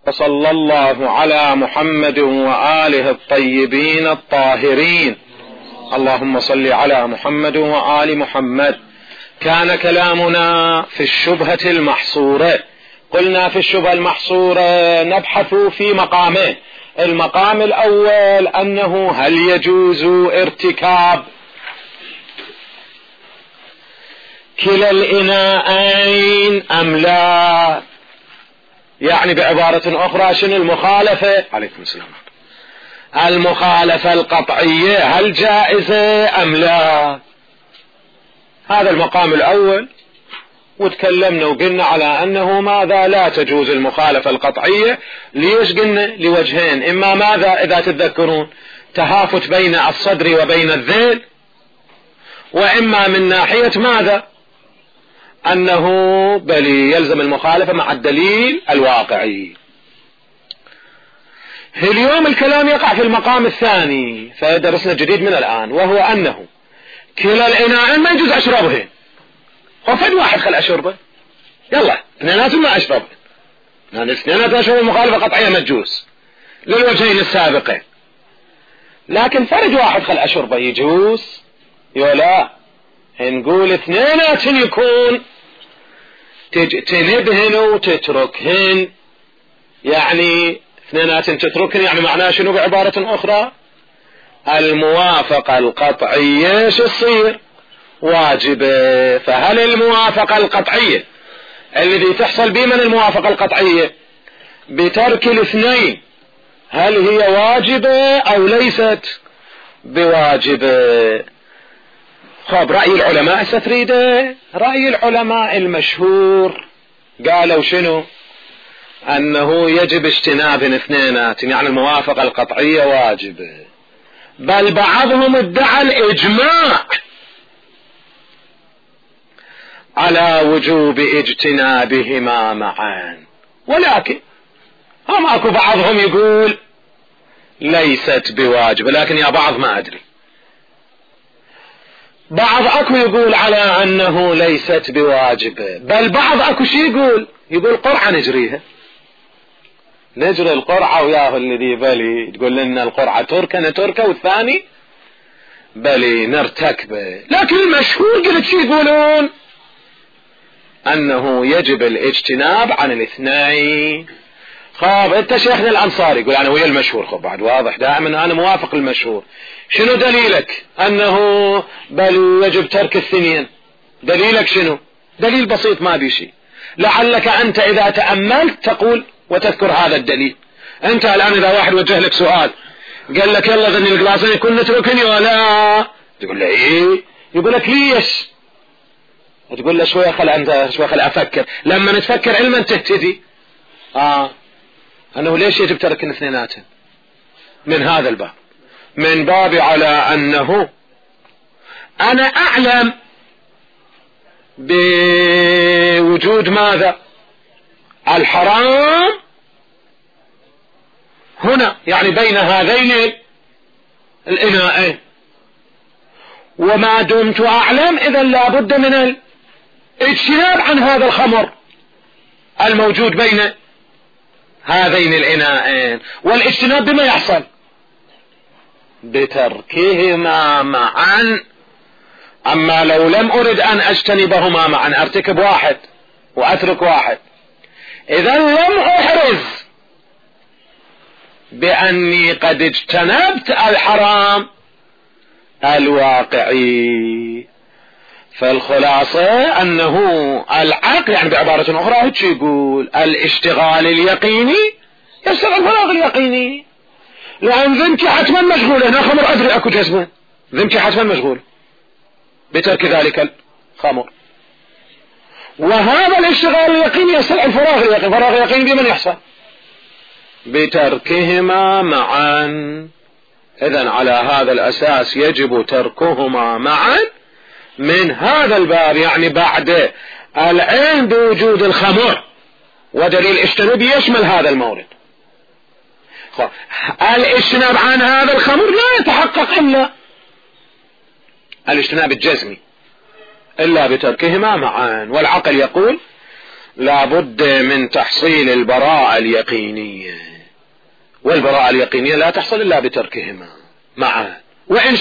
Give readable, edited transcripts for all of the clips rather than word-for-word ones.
وصلى الله على محمد وآله الطيبين الطاهرين. اللهم صل على محمد وآل محمد. كان كلامنا في الشبهة المحصورة. قلنا في الشبهة المحصورة نبحث في مقامين. المقام الأول أنه هل يجوز ارتكاب كلا الإناءين أم لا؟ يعني بعبارة أخرى شنو المخالفة؟ عليكم السلام. المخالفة القطعية هل جائزة أم لا؟ هذا المقام الأول، وتكلمنا وقلنا على أنه ماذا لا تجوز المخالفة القطعية. ليش قلنا؟ لوجهين. إما ماذا إذا تتذكرون تهافت بين الصدر وبين الذيل، وإما من ناحية ماذا أنه بل يلزم المخالفة مع الدليل الواقعي. اليوم الكلام يقع في المقام الثاني، فدرسنا جديد من الآن، وهو أنه كلا الإناءين ما يجوز أشربهن. وفد واحد خل أشربه، يلا اثنيناتهم ما أشربه، اثنيناتهم أشرب المخالفة قطعية ما تجوز للوجهين السابقين. لكن فرد واحد خل أشربه يجوز يولا. نقول اثنيناتهم يكون تجتنبهن وتتركهن. يعني اثنيناتهم تتركهن يعني معناه شنو بعبارة أخرى؟ الموافقة القطعية شو تصير؟ واجبة. فهل الموافقة القطعية الذي تحصل بمن الموافقة القطعية بترك الاثنين هل هي واجبة أو ليست بواجبة؟ خب رأي العلماء ستريده. رأي العلماء المشهور قالوا شنو؟ أنه يجب اجتناب اثنينات، يعني الموافقة القطعية واجبة. بل بعضهم ادعى الإجماع على وجوب اجتنابهما معا، ولكن هم اكو بعضهم يقول ليست بواجبة. لكن يا بعض ما أدري، بعض اكو يقول على أنه ليست بواجبة، بل بعض اكو شي يقول قرعة نجريها، نجري القرعة وياه الذي بلي تقول لنا القرعة تركة نتركة، والثاني بلي نرتكبه. لكن المشهور قلت شي يقولون أنه يجب الاجتناب عن الاثنين. خاب انت شيخنا الأنصاري يقول أنا ويا المشهور. خب بعد واضح دائما أنا موافق المشهور. شنو دليلك أنه بل يجب ترك الثنين؟ دليلك شنو؟ دليل بسيط ما بيشي. لعلك أنت إذا تأملت تقول وتذكر هذا الدليل. أنت الآن إذا واحد وجه لك سؤال قال لك يلا ذني القلاصين يكون نتركني ولا؟ تقول له إيه؟ يقول لك ليش؟ تقول له شوية خل أفكر. لما نتفكر علما تهتدي. أنه ليش يجب ترك الاثنينات؟ من هذا الباب، من باب على أنه أنا أعلم بوجود ماذا؟ الحرام هنا، يعني بين هذين الإناءين، وما دمت أعلم إذن لا بد من الاجتناب عن هذا الخمر الموجود بين هذين الإناءين. والاجتناب بما يحصل؟ بتركهما معا. أما لو لم أرد أن أجتنبهما معا، أرتكب واحد وأترك واحد، إذا لم أحرز بأني قد اجتنبت الحرام الواقعي. فالخلاصة أنه العقل، يعني بعبارة أخرى هيك يقول الاشتغال اليقيني يشتغل الفراغ اليقيني. لأن ذمتي حتما مشغولة، أنا خمر أدري أكو جزمة، ذمتي حتما مشغول بترك ذلك الخمر. وهذا الاشتغال اليقيني يشتغل الفراغ اليقيني. فراغ اليقيني بمن يحصل؟ بتركهما معا. إذن على هذا الأساس يجب تركهما معا من هذا الباب، يعني بعد العلم بوجود الخمر ودليل اجتناب يشمل هذا المورد. الاجتناب عن هذا الخمر لا يتحقق إلا الاجتناب الجزمي إلا بتركهما معا. والعقل يقول لابد من تحصيل البراءة اليقينية، والبراءة اليقينية لا تحصل إلا بتركهما معا. وإن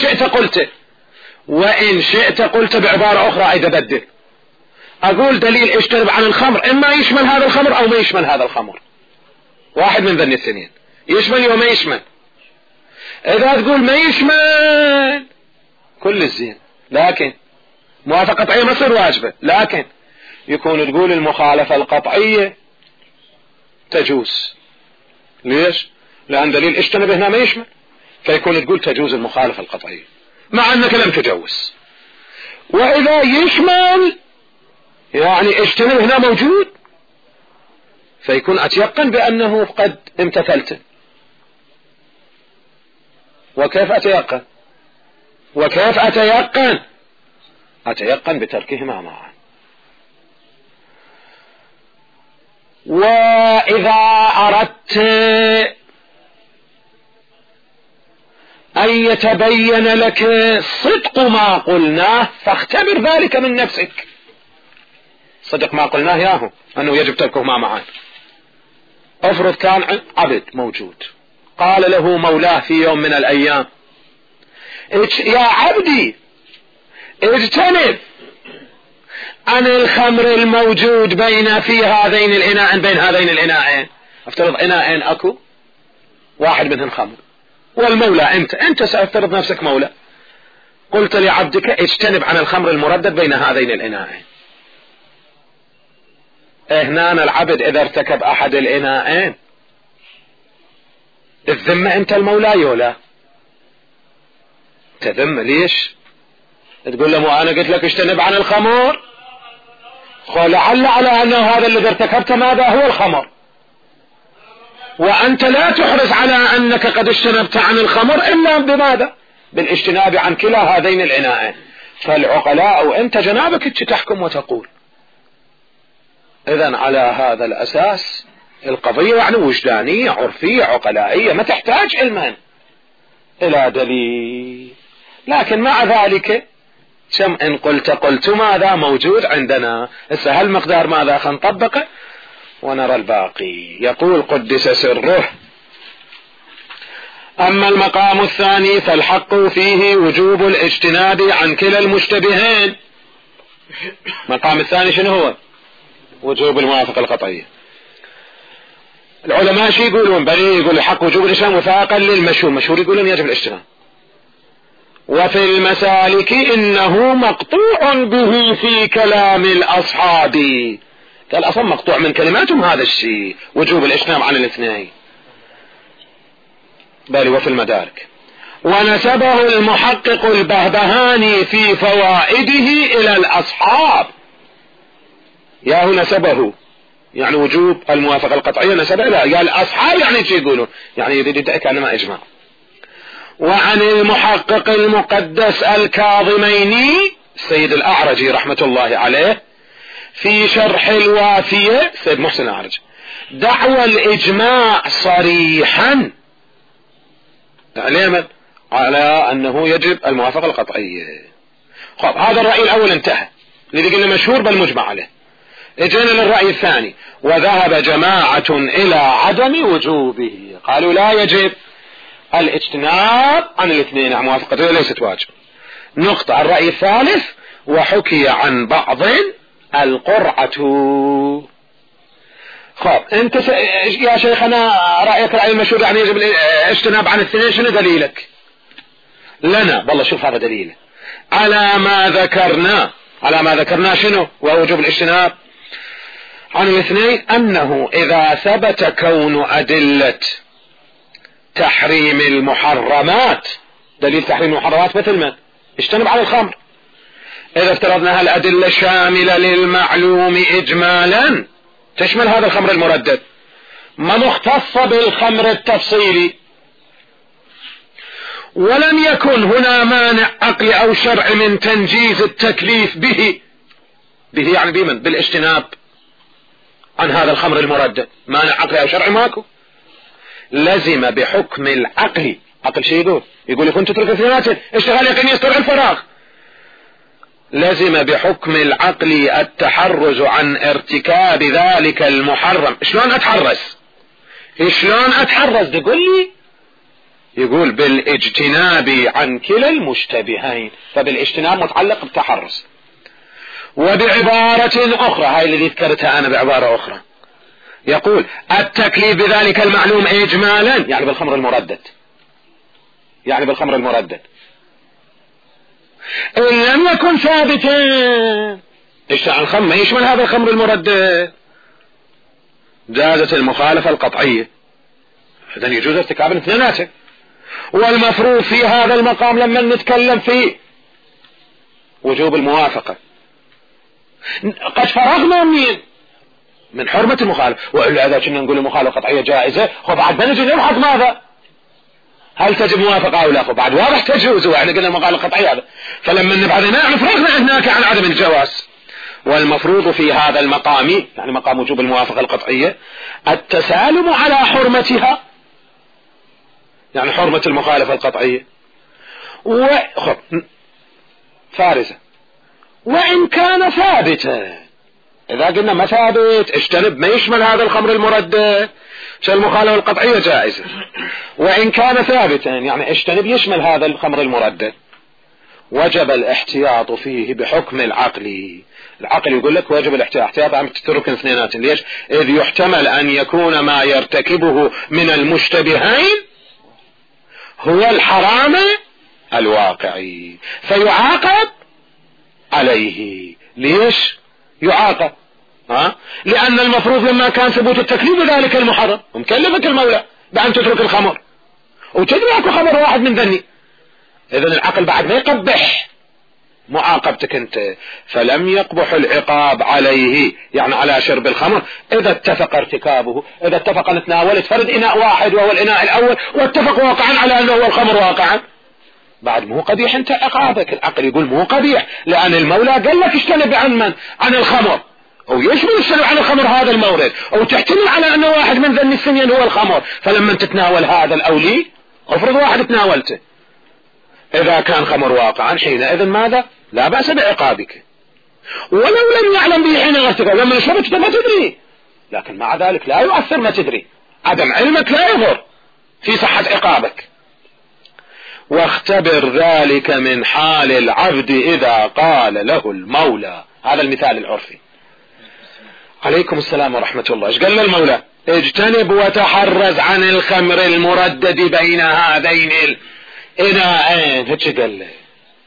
شئت قلت بعبارة أخرى أيضا بدل، أقول دليل اجتنب عن الخمر إما يشمل هذا الخمر أو ما يشمل هذا الخمر، واحد من ذني الثنين، يشمل وما يشمل. إذا تقول ما يشمل كل الزين، لكن موافقة قطعية ما تصير واجبة، لكن يكون تقول المخالفة القطعية تجوز. ليش؟ لأن دليل اجتنب هنا ما يشمل، فيكون تقول تجوز المخالفة القطعية مع أنك لم تجوز. وإذا يشمل يعني اجتنب هنا موجود، فيكون أتيقن بأنه قد امتثلت. وكيف أتيقن بتركهما معا. وإذا أردت أن يتبين لك صدق ما قلناه فاختبر ذلك من نفسك. صدق ما قلناه ياهو أنه يجب تركهما معا. افرض كان عبد موجود، قال له مولاه في يوم من الأيام يا عبدي اجتنب عن الخمر الموجود بين هذين الإناءين. افترض إناءين أكو، واحد منهم خمر، والمولى أنت سأفترض نفسك مولى، قلت لعبدك اجتنب عن الخمر المردد بين هذين الإناءين. هنا العبد إذا ارتكب أحد الإناءين الذمة أنت المولى يولا تذم. ليش؟ تقول له أنا قلت لك اجتنب عن الخمر، لعل على أنه هذا الذي ارتكبته ماذا هو الخمر، وأنت لا تحرص على أنك قد اجتنبت عن الخمر إلا بماذا؟ بالاجتناب عن كلا هذين العناءين. فالعقلاء أنت جنابك تحكم وتقول. إذن على هذا الأساس القضية يعني وجدانية عرفية عقلائية، ما تحتاج علما إلى دليل. لكن مع ذلك كم إن قلت ماذا موجود عندنا. هل مقدار ماذا خنطبقه ونرى الباقي. يقول قدس سره: أما المقام الثاني فالحق فيه وجوب الاجتناب عن كلا المشتبهين. المقام الثاني شنو هو؟ وجوب الموافقة القطعية. العلماء شي يقولون؟ بل يقول الحق وجوب الاجتناب وفاقا للمشهور، مشهور يقولون يجب الاجتناب. وفي المسالك إنه مقطوع به في كلام الأصحاب، قال أصلا مقطوع من كلماتهم هذا الشيء وجوب الاجتناب عن الاثنين. بل وفي المدارك ونسبه المحقق البهبهاني في فوائده إلى الأصحاب. ياهو نسبه يعني وجوب الموافقة القطعية نسبه إلى الأصحاب، يعني شيء يقولون يعني يريد يدعك أنما إجماع. وعن المحقق المقدس الكاظميني السيد الأعرجي رحمة الله عليه في شرح الوافية سيد محسن الأعرج دعوى الإجماع صريحا تعليما على أنه يجب الموافقة القطعية. خب هذا الرأي الأول انتهى، لذلك قلنا مشهور بل مجمع عليه. اجينا للرأي الثاني: وذهب جماعة إلى عدم وجوبه، قالوا لا يجب الاجتناب عن الاثنين، عن موافقته ليست واجب. نقطة. الرأي الثالث: وحكي عن بعض القرعة. خب انت يا شيخنا رأيك رأي المشهور يعني يجب الاجتناب عن الاثنين، شنو دليلك لنا؟ والله شوف هذا دليله على ما ذكرنا شنو ووجوب الاجتناب عن الاثنين، أنه إذا ثبت كون أدلة تحريم المحرمات، دليل تحريم المحرمات مثل من اجتنب عن الخمر، إذا افترضنا الأدلة شاملة للمعلوم إجمالا تشمل هذا الخمر المردد، ما مختصة بالخمر التفصيلي، ولم يكن هنا مانع عقلي أو شرعي من تنجيز التكليف به يعني بمن؟ بالاجتناب عن هذا الخمر المردد. مانع عقلي أو شرعي ماكو، لزم بحكم العقل. عقل شيء يقول كنت تترك اثنينات اشتغال يقين يسترعي الفراغ، لزم بحكم العقل التحرز عن ارتكاب ذلك المحرم. شلون اتحرز تقول لي؟ يقول بالاجتناب عن كلا المشتبهين، فبالاجتناب متعلق بالتحرز. وبعبارة اخرى، هاي اللي ذكرتها انا بعبارة اخرى، يقول التكليف بذلك المعلوم اجمالا، يعني بالخمر المردد، ان لم يكن ثابتا. ايش عن الخمر ما يشمل هذا الخمر المردد؟ جازت المخالفة القطعية، اذن يجوز ارتكاب الاثنينات. والمفروض في هذا المقام لما نتكلم في وجوب الموافقة قد فرغنا من حرمة المخالفة، وإلا إذا كنا نقول المخالفة قطعية جائزة وبعد ما نجي نبحث ماذا هل تجب موافقة أو لا، وبعد واضح تجوز، وإحنا قلنا المخالفة قطعية هذا، فلما نبحث نعرف فرغنا هناك عن عدم الجواز. والمفروض في هذا المقام، يعني مقام وجوب الموافقة القطعية، التسالم على حرمتها، يعني حرمة المخالفة القطعية فارزة، وإن كان ثابتا. إذا قلنا ما ثابت اجتنب ما يشمل هذا الخمر المردد، المخالفة القطعية جائزة. وإن كان ثابتا يعني اجتنب يشمل هذا الخمر المردد، وجب الاحتياط فيه بحكم العقل. العقل يقول لك واجب الاحتياط عم تترك اثنينات. ليش؟ إذ يحتمل أن يكون ما يرتكبه من المشتبهين هو الحرام الواقعي فيعاقب عليه. ليش يعاقب؟ لأن المفروض لما كان ثبوت التكليف بذلك المحرم ومكلفك المولى بأن تترك الخمر وتدري اكو خمر واحد من ذني، إذن العقل بعد ما يقبح معاقبتك انت، فلم يقبح العقاب عليه يعني على شرب الخمر إذا اتفق ارتكابه، إذا اتفق أن تناولت فرد إناء واحد وهو الإناء الأول واتفق واقعا على أنه هو الخمر واقعا، بعد مو قبيح انت عقابك. العقل يقول مو قبيح لأن المولى قال لك اجتنب عن الخمر، أو يشمل السلب عن الخمر هذا المورد، أو تحتمل على أنه واحد من ذني السنين هو الخمر، فلما تتناول هذا الأولي افرض واحد تناولته إذا كان خمر واقعا حينئذ ماذا؟ لا بأس بعقابك، ولو لم يعلم به حين ارتكاب. لما شربت ما تدري، لكن مع ذلك لا يؤثر ما تدري، عدم علمك لا يضر في صحة عقابك. واختبر ذلك من حال العبد إذا قال له المولى، هذا المثال العرفي. عليكم السلام ورحمة الله. ايش قال له المولى؟ اجتنب وتحرز عن الخمر المردد بين هذين الإناءين، هيك قال له،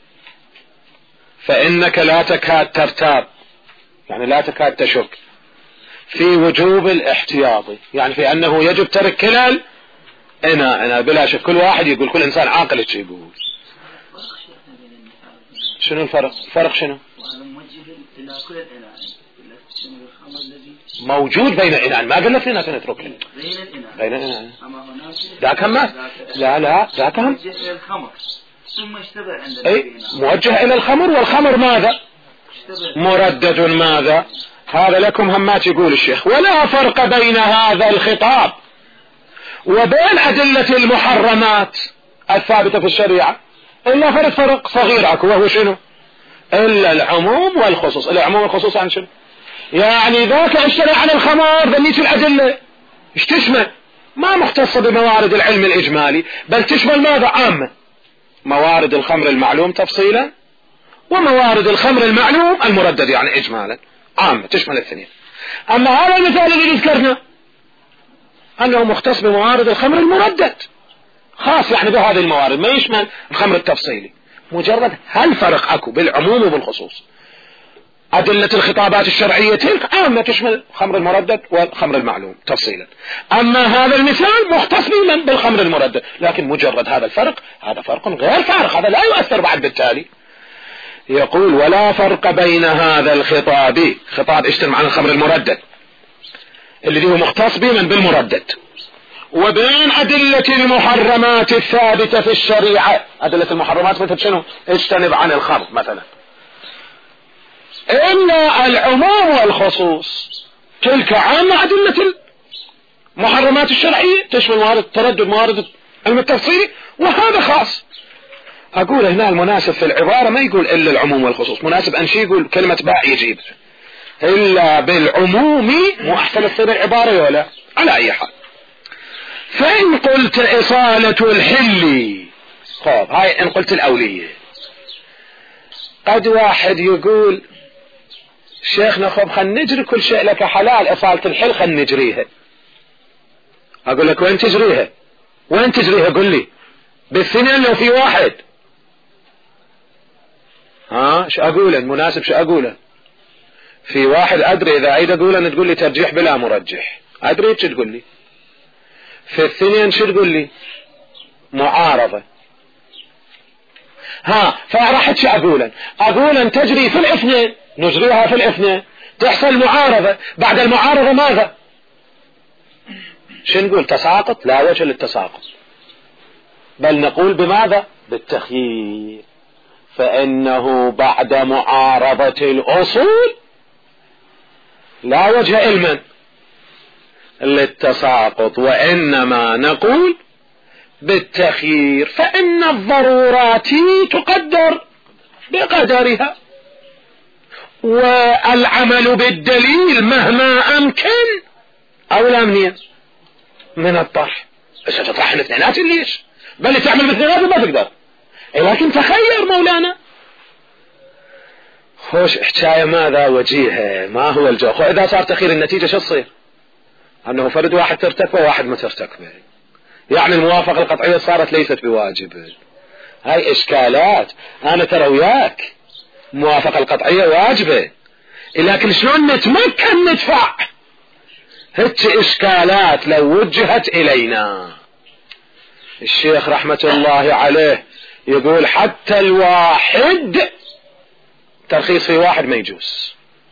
فإنك لا تكاد ترتاب، يعني لا تكاد تشك في وجوب الاحتياط، يعني في أنه يجب ترك كلا أنا بلا شك. كل واحد يقول، كل إنسان عاقل يقول. شنو الفرق شنو؟ موجود بين الإناء، ما قلنا فينا نترك بين الإناء ذاك ما لا ذاك هم أي موجه إلى الخمر، والخمر ماذا؟ مردد ماذا؟ هذا لكم همات يقول الشيخ. ولا فرق بين هذا الخطاب وبين أدلة المحرمات الثابتة في الشريعة إلا فرق صغير أكو، وهو شنو؟ إلا العموم والخصوص. العموم والخصوص عن شنو؟ يعني ذاك الشريعة عن الخمر ذنيت الأدلة ايش تشمل؟ ما مختصة بموارد العلم الإجمالي، بل تشمل ماذا؟ عامة، موارد الخمر المعلوم تفصيلا وموارد الخمر المعلوم المردد يعني إجمالا، عامة تشمل الاثنين. أما هذا المثال اللي ذكرنا أنه مختص بموارد الخمر المردد خاص، يعني بهذه الموارد ما يشمل الخمر التفصيلي. مجرد هل فرق أكو بالعموم وبالخصوص؟ أدلة الخطابات الشرعية تلك عامة تشمل الخمر المردد والخمر المعلوم تفصيلا، أما هذا المثال مختص بالخمر المردد، لكن مجرد هذا الفرق، هذا فرق غير فارق، هذا لا يؤثر بعد بالتالي. يقول ولا فرق بين هذا الخطاب، خطاب اشتم عن الخمر المردد اللي هو مختص بالمردد، وبين أدلة المحرمات الثابتة في الشريعة. أدلة المحرمات مثل شنو؟ اجتنب عن الخمر مثلا، إلا العموم والخصوص تلك عامة أدلة المحرمات الشرعية تشمل موارد التردد، موارد علم التفصيل، وهذا خاص. أقول هنا المناسب في العبارة ما يقول إلا العموم والخصوص، مناسب أن شي يقول كلمة باء يجيب إلا بالعموم، مو أحسن تصير العبارة ولا على أي حال. فإن قلت إصالة الحل، خب هاي إن قلت الأولية. قد واحد يقول شيخنا خب خل نجري كل شيء لك حلال، إصالة الحل خل نجريها. أقول لك وين تجريها؟ وين تجريها؟ قل لي بالسنين لو في واحد. شو أقوله المناسب؟ شو أقوله؟ في واحد أدري إذا عيد أقوله تقول لي ترجيح بلا مرجح، أدري شو تقول لي؟ في الثنين شو تقول لي؟ معارضة. فراح شو أقوله؟ أقوله تجري في الاثنين، نجريها في الاثنين، تحصل معارضة، بعد المعارضة ماذا؟ شو نقول؟ تساقط؟ لا وجه للتساقط، بل نقول بماذا؟ بالتخيير. فإنه بعد معارضة الأصول لا وجه علما للتساقط، وإنما نقول بالتخيير، فإن الضرورات تقدر بقدرها، والعمل بالدليل مهما أمكن أولى من الطرح. بس تطرح الاثنينات ليش؟ بل تعمل بالاثنينات ما تقدر، لكن تخير مولانا. خوش حكاية ماذا وجيهة، ما هو الجو. إذا صار تخير النتيجة شو تصير؟ أنه فرد واحد ترتكبه وواحد ما ترتكبه، يعني الموافقة القطعية صارت ليست بواجب. هاي إشكالات. أنا ترى وياك الموافقة القطعية واجبة، لكن شلون نتمكن ندفع؟ هيك إشكالات لو وجهت إلينا. الشيخ رحمة الله عليه يقول حتى الواحد ترخيص في واحد ما يجوز.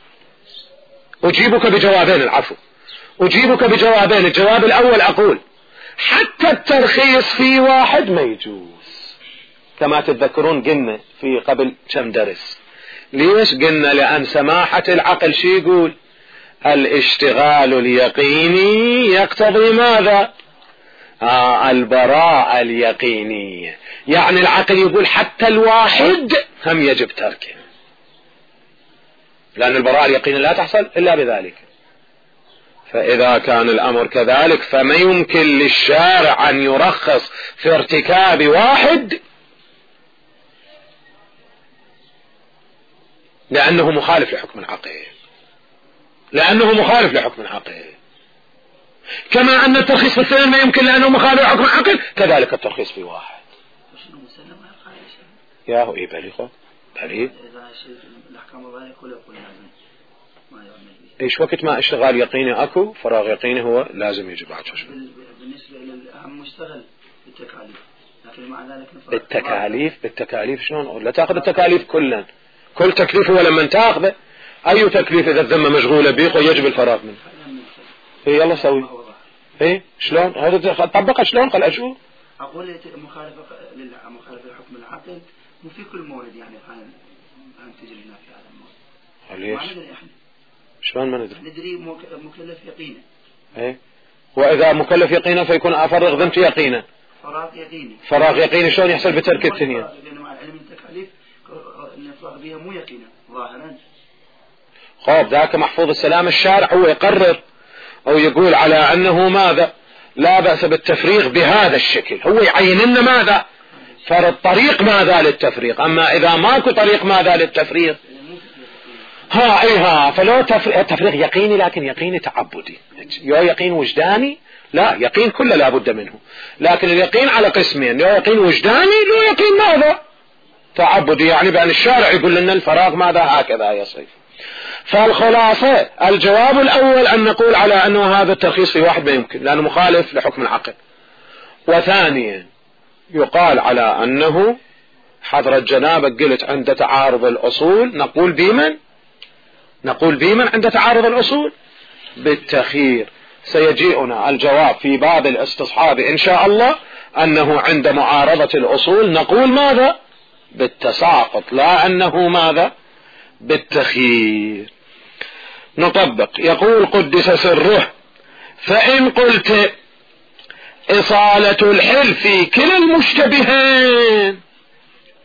أجيبك بجوابين، العفو أجيبك بجوابين. الجواب الأول أقول حتى الترخيص في واحد ما يجوز، كما تتذكرون قلنا في قبل كم درس. ليش قلنا؟ لأن سماحة العقل شي يقول؟ الاشتغال اليقيني يقتضي ماذا؟ البراءة اليقينية. يعني العقل يقول حتى الواحد هم يجب تركه، لأن البراءة اليقينية لا تحصل إلا بذلك. فإذا كان الأمر كذلك فما يمكن للشارع أن يرخص في ارتكاب واحد، لأنه مخالف لحكم العقل، لأنه مخالف لحكم العقل. كما أن الترخيص في الاثنين ما يمكن لأنه مخالف لحكم العقل، كذلك الترخيص في واحد. يا هو إيه بليخو بليخ ايش وقت ما اشتغال يقيني اكو فراغ يقيني هو لازم يجب بعد شو. بالنسبه للاهم مشتغل بالتكاليف، لكن مع ذلك بالتكاليف شلون؟ لا تاخذ التكاليف كلا، كل تكليف هو لما تاخذه اي تكليف اذا الذمه مشغوله به ويجب الفراغ منه. يلا سوي شلون هذا طبقه شلون؟ قال اشوف اقول مخالفه لحكم العقل مو في كل مورد، يعني الان تجري هنا في هذا المورد. ليش؟ شلون ما ندري؟ ندري مكلف يقينا. وإذا مكلف يقينا فيكون أفرغ ذمتي يقينا. فراغ يقيني شلون يحصل بترك الثنين؟ لأن مع العلم التكاليف الإفراغ بها مو يقينا ظاهرا. خب ذاك محفوظ السلام الشارع هو يقرر أو يقول على أنه ماذا؟ لا بأس بالتفريغ بهذا الشكل، هو يعين لنا ماذا؟ فرض طريق ماذا للتفريغ. أما إذا ماكو طريق ماذا للتفريغ فلو تفريغ يقيني، لكن يقيني تعبدي. يقين وجداني لا، يقين كله لا بد منه، لكن اليقين على قسمين، لو يقين وجداني لو يقين ماذا؟ تعبدي، يعني بأن الشارع يقول لنا الفراغ ماذا هكذا يصير. فالخلاصة الجواب الأول أن نقول على أنه هذا الترخيص في واحد ما يمكن لأنه مخالف لحكم العقل. وثانيا يقال على أنه حضرة جنابك قلت عند تعارض الأصول نقول بمن عند تعارض الأصول بالتخيير. سيجيئنا الجواب في باب الاستصحاب إن شاء الله أنه عند معارضة الأصول نقول ماذا؟ بالتساقط، لا أنه ماذا؟ بالتخيير. نطبق. يقول قدس سره: فإن قلت إصالة الحل في كلا المشتبهين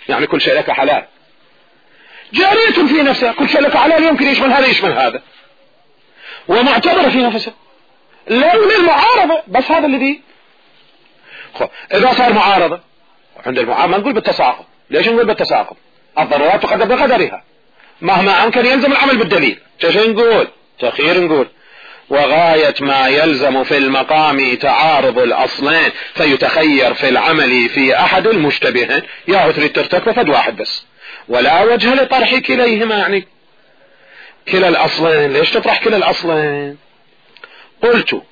يعني كل شيء لك حلال، جارية في نفسها، كل شيء لك حلال يمكن يشمل هذا يشمل هذا، ومعتبرة في نفسها، لا للمعارضة، بس هذا الذي إذا صار معارضة عند المعارضة ما نقول بالتساقط. ليش نقول بالتساقط؟ الضرورات تقدر بقدرها، مهما أمكن يلزم العمل بالدليل. ايش نقول؟ تأخير نقول وغاية ما يلزم في المقام تعارض الأصلين فيتخير في العمل في أحد المشتبهين، يا تريد ترتكب فد واحد بس، ولا وجه لطرح كليهما، يعني كلا الأصلين. ليش تطرح كلا الأصلين؟ قلت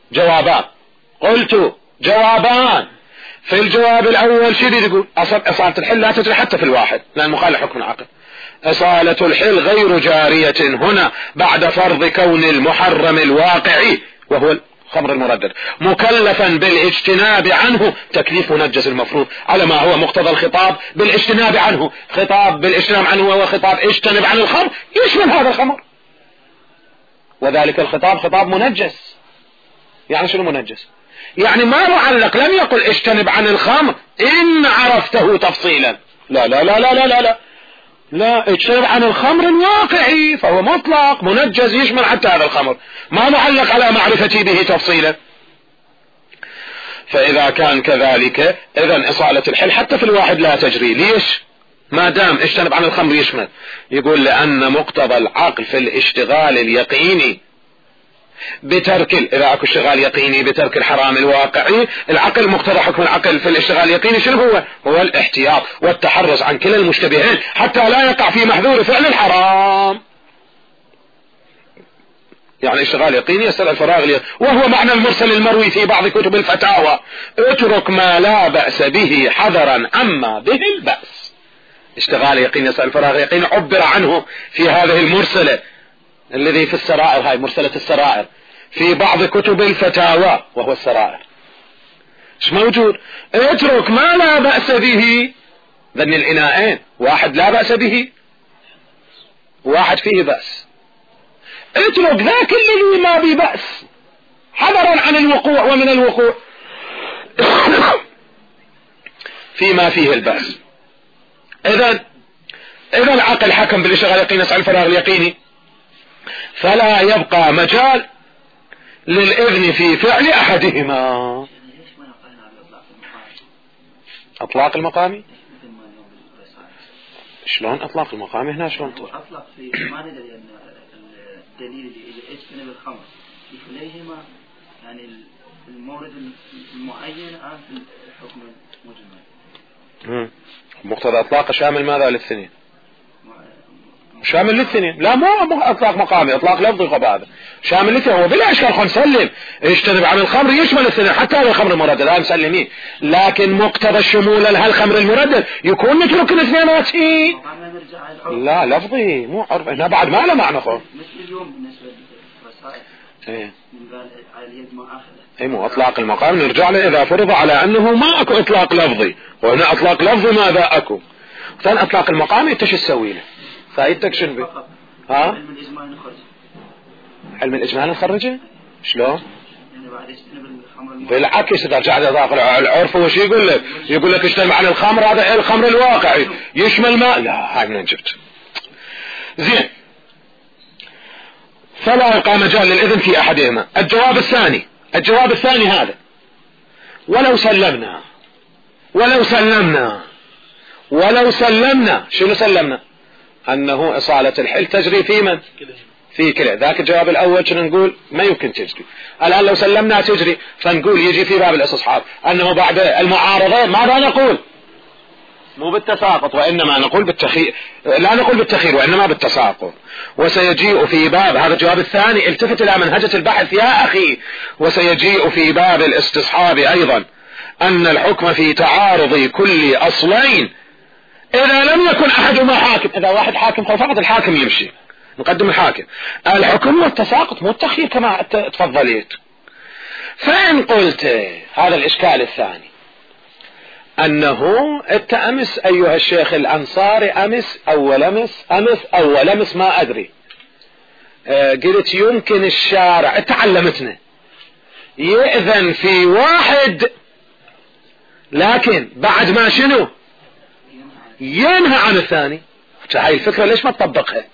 جوابان. في الجواب الأول شو يقول؟ إصالة الحل لا تجري حتى في الواحد، لأن مخالف حكم العقل. إصالة الحل غير جارية هنا بعد فرض كون المحرم الواقعي وهو الخمر المردد مكلفا بالاجتناب عنه تكليف منجز المفروض على ما هو مقتضى الخطاب بالاجتناب عنه. خطاب بالاجتناب عنه وهو خطاب اجتنب عن الخمر يشمل هذا الخمر، وذلك الخطاب خطاب منجز. يعني شنو منجز؟ يعني ما معلق، لم يقل اجتنب عن الخمر إن عرفته تفصيلا، لا لا لا لا لا لا لا, لا اجتنب عن الخمر الواقعي، فهو مطلق منجز يشمل حتى هذا الخمر، ما معلق على معرفتي به تفصيلا. فإذا كان كذلك إذن إصالة الحل حتى في الواحد لا تجري. ليش؟ ما دام اجتنب عن الخمر يشمل، يقول لأن مقتضى العقل في الاشتغال اليقيني بترك إذا أكو اشتغال يقيني بترك الحرام الواقعي، العقل مقتضى حكم العقل في الاشتغال اليقيني شنو هو الاحتياط والتحرز عن كلا المشتبهين حتى لا يقع في محذور فعل الحرام. يعني اشتغال يقيني يستدعي الفراغ وهو معنى المرسل المروي في بعض كتب الفتاوى، اترك ما لا بأس به حذرا عما به البأس. اشتغال يقيني يستدعي الفراغ يقيني عبر عنه في هذه المرسلة الذي في السرائر، هاي مرسلة السرائر في بعض كتب الفتاوى وهو السرائر. ايش موجود؟ اترك ما لا بأس به، ذن الإناءين واحد لا بأس به واحد فيه بأس، اترك ذاك الذي ما به بأس حذرا عن الوقوع ومن الوقوع فيما فيه البأس. إذا العقل حكم بالاشتغال اليقيني يسعى الفراغ اليقيني، فلا يبقى مجال للإذن في فعل أحدهما. أطلاق المقامي؟ شلون أطلاق المقامي هنا؟ شلون أطلق في ما ندري أن الدليل إذا اجتنب الخمر يخليهما، يعني المورد المعين في الحكم المجمل. مقتضى أطلاق شامل ماذا للثنين؟ شامل للثنين، لا مو اطلاق مقامي، اطلاق لفظي هذا شامل للثنين. هو بلا اشكال خلينا نسلم اجتنب عن الخمر يشمل الثنين حتى هذا الخمر المردد، هاي مسلمين، لكن مقتضى الشمول لهالخمر المردد يكون نترك الاثنيناتين. لا لفظي مو عرف، هنا بعد ما له معنى خالص. مثل اليوم بالنسبه للرسائل من قال على اليد ما اخذه، اي مو اطلاق المقام نرجع له اذا فرض على انه ما اكو اطلاق لفظي، وهنا اطلاق لفظي ماذا اكو؟ ثاني اطلاق المقام انت شو تسوي له؟ فايدتك شنو بي؟ علم الإجمال نخرج. علم الإجمال نخرجه؟ شلون؟ يعني بعد يجتنب الخمر بالعكس إذا رجع داخل العرف وش يقول لك؟ يقول لك اجتنب عن الخمر، هذا الخمر الواقعي يشمل ما؟ لا هاي من جبت. زين، فلا يبقى مجال للإذن في أحدهما. الجواب الثاني هذا ولو سلمنا شنو سلمنا؟ أنه إصالة الحل تجري في من؟ في كلا. ذاك الجواب الأول كنا نقول ما يمكن تجري، الآن لو سلمنا تجري، فنقول يجي في باب الاستصحاب أنه بعد المعارضة ماذا نقول؟ مو بالتساقط وإنما نقول بالتخير، لا نقول بالتخير وإنما بالتساقط. وسيجيء في باب هذا الجواب الثاني، التفت إلى منهجة البحث يا أخي، وسيجيء في باب الاستصحاب أيضا أن الحكم في تعارض كل أصلين إذا لم يكن أحدهما حاكم. إذا واحد حاكم فقط الحاكم يمشي، نقدم الحاكم. الحكم والتساقط مو التخيير كما تفضليت. فإن قلت هذا الإشكال الثاني أنه أنت أمس أيها الشيخ الأنصاري أمس أو لمس ما أدري، قلت يمكن الشارع تعلمتنا يأذن في واحد، لكن بعد ما شنو ينهى عن الثاني. هاي الفكرة ليش ما تطبقها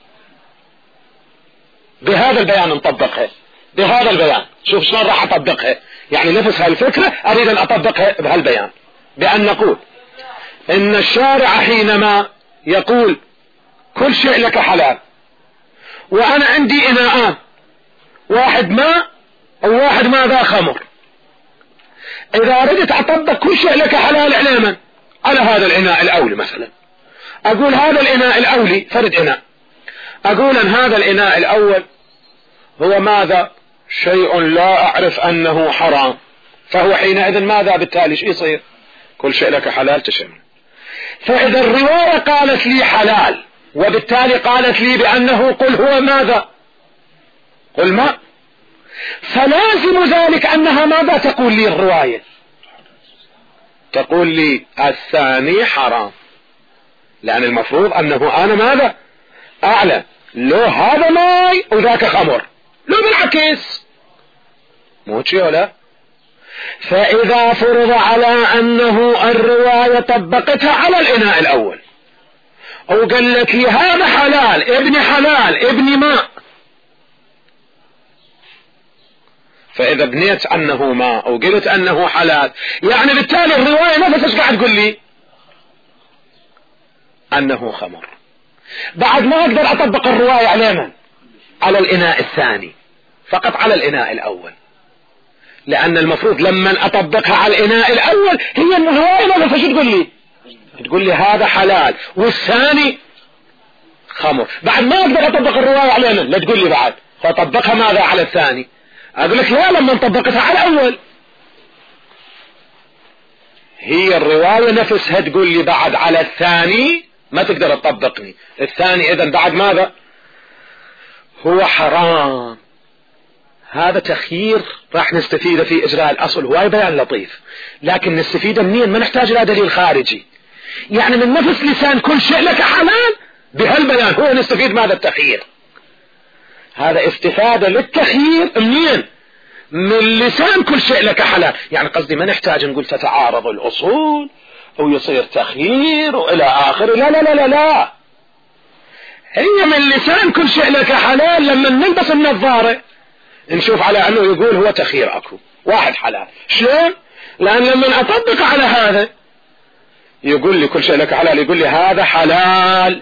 بهذا البيان؟ نطبقها بهذا البيان. شوف شلون راح اطبقها، يعني نفس هاي الفكرة اريد ان اطبقها بهالبيان، بان نقول ان الشارع حينما يقول كل شيء لك حلال، وانا عندي اناءان، واحد ماء وواحد ماذا خمر، اذا اردت اطبق كل شيء لك حلال على من؟ على هذا الاناء الاولي مثلا. اقول هذا الاناء الاولي فرد اناء، اقول ان هذا الاناء الاول هو ماذا؟ شيء لا اعرف انه حرام، فهو حينئذ ماذا بالتالي شو يصير؟ كل شيء لك حلال تشمل. فاذا الرواية قالت لي حلال وبالتالي قالت لي بانه قل هو ماذا؟ قل ماء، فلازم ذلك انها ماذا تقول لي الرواية؟ تقول لي الثاني حرام، لان المفروض انه انا ماذا اعلم لو هذا ماي وذاك خمر، لو بالعكس مو شي ولا. فاذا فرض على انه الرواية طبقتها على الاناء الاول وقالت لي هذا حلال ابن حلال ابن ماء، فاذا بنيت انه ماء وقلت انه حلال، يعني بالتالي الرواية نفسها ايش قاعد تقول لي؟ انه خمر. بعد ما اقدر اطبق الرواية على من؟ على الاناء الثاني، فقط على الاناء الاول، لان المفروض لما اطبقها على الاناء الاول هي الرواية نفسها شو تقول لي؟ تقول لي هذا حلال والثاني خمر. بعد ما اقدر اطبق الرواية على من؟ لا تقول لي بعد فطبقها ماذا على الثاني. اقول لك لا، لما طبقتها على الاول هي الرواية نفسها تقول لي بعد على الثاني ما تقدر تطبقني. الثاني اذا بعد ماذا؟ هو حرام. هذا تخيير راح نستفيده في اجراء الاصل، هو بيان لطيف، لكن نستفيده منين؟ ما نحتاج الى دليل خارجي، يعني من نفس لسان كل شيء لك حلال بهالبيان هو نستفيد ماذا؟ التخيير. هذا استفادة للتخيير منين؟ من لسان كل شيء لك حلال. يعني قصدي ما نحتاج نقول تتعارض الاصول ويصير تخيير والى اخره، لا لا لا لا لا، هي من لسان كل شيء لك حلال. لما نلبس النظارة نشوف على انه يقول هو تخيير اكو واحد حلال. شلون؟ لان لما اطبق على هذا يقول لي كل شيء لك حلال، يقول لي هذا حلال،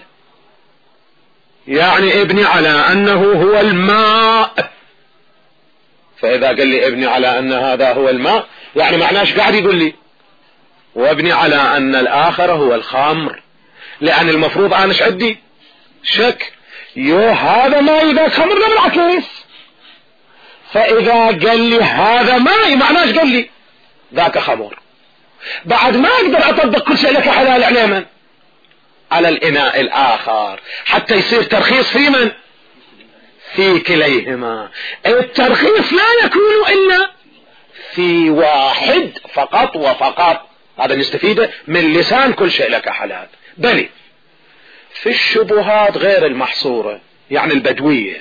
يعني ابني على انه هو الماء. فاذا قال لي ابني على ان هذا هو الماء، يعني معناش قاعد يقول لي وابني على ان الاخر هو الخمر، لان المفروض انا ايش عندي؟ شك، هذا ماء اذا خمر لا بالعكس. فاذا قال لي هذا ماء معناش قال لي ذاك خمر. بعد ما اقدر اطبق كل شيء لك حلال على من؟ على الاناء الاخر، حتى يصير ترخيص في من؟ في كليهما. الترخيص لا يكون الا في واحد فقط وفقط. هذا نستفيده من لسان كل شيء لك حلال. بل في الشبهات غير المحصورة، يعني البدوية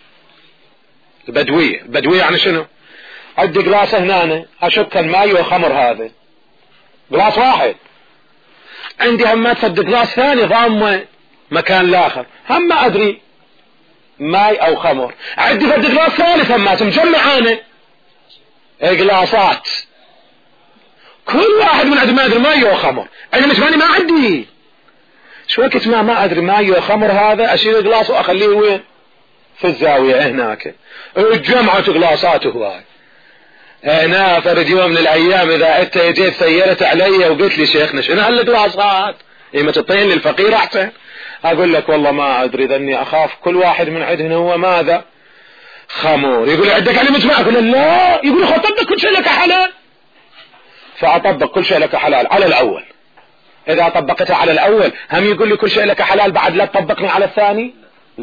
يعني شنو؟ عندي قلاص هنا اشك الماء وخمر، هذا قلاص واحد، عندي همات فد قلاص ثاني ضامه مكان الاخر، هم ما ادري ماي او خمر. عندي فد قلاص ثالث همات مجمع انا قلاصات، كل واحد من عندي ما ادري ماي او خمر، انا مش ماني ما عندي شو وقت ما ادري ماي او خمر، هذا اشيل قلاص واخليه وين؟ في الزاوية هناك. الجمعة قلاصات هواي هنا. فرد يوم من الايام اذا انت جيت سيرت علي وقلت لي شيخنا شنو هالقلاصات، ما تعطين للفقير احسن. اقول لك والله ما ادري، ذني اخاف كل واحد من عندهن هو ماذا؟ خمور. يقول عندك علي مجمع؟ اقول لا. يقول خذ طبق كل شيء لك حلال. فاطبق كل شيء لك حلال على الاول. اذا طبقتها على الاول هم يقول لي كل شيء لك حلال بعد لا تطبقني على الثاني؟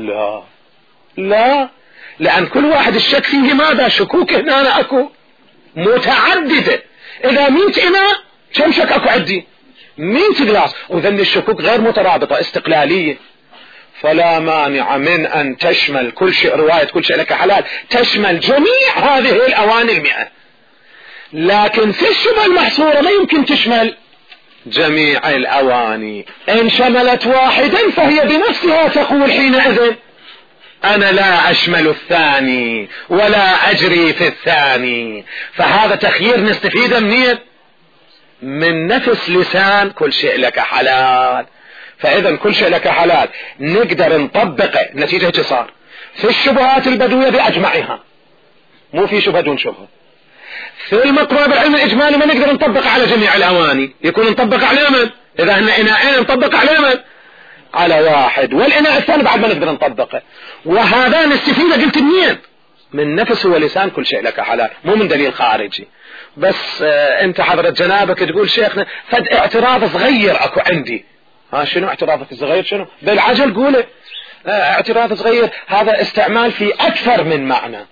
لا، لان كل واحد الشك فيه ماذا؟ شكوك هنا أنا اكو متعددة. اذا 100 اناء كم شك اكو عندي؟ 100 قلاص، وذن الشكوك غير مترابطة استقلالية. فلا مانع من ان تشمل كل شيء، رواية كل شيء لك حلال تشمل جميع هذه الاواني 100. لكن في الشبهة المحصورة ما يمكن تشمل جميع الأواني إن شملت واحدا فهي بنفسها تقول حينئذ أنا لا أشمل الثاني ولا أجري في الثاني. فهذا تخيير نستفيده منين؟ من نفس لسان كل شيء لك حلال. فإذا كل شيء لك حلال نقدر نطبقه نتيجة صار في الشبهات البدوية بأجمعها، مو في شبهة دون شبهة. في المقرون بالعلم الإجمالي ما نقدر نطبق على جميع الأواني، يكون نطبق على من؟ إذا هن إناءين نطبق على من؟ على واحد، والإناء الثاني بعد ما نقدر نطبقه. وهذا نستفيد قلت منين؟ من نفس ولسان كل شيء لك حلال، مو من دليل خارجي. بس انت حضرة جنابك تقول شيخنا فد اعتراض صغير اكو عندي. شنو اعتراضك الصغير؟ شنو بالعجل قوله. اعتراض صغير هذا استعمال في اكثر من معنى.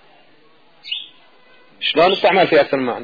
شلون استعمال في اكثر من معنى؟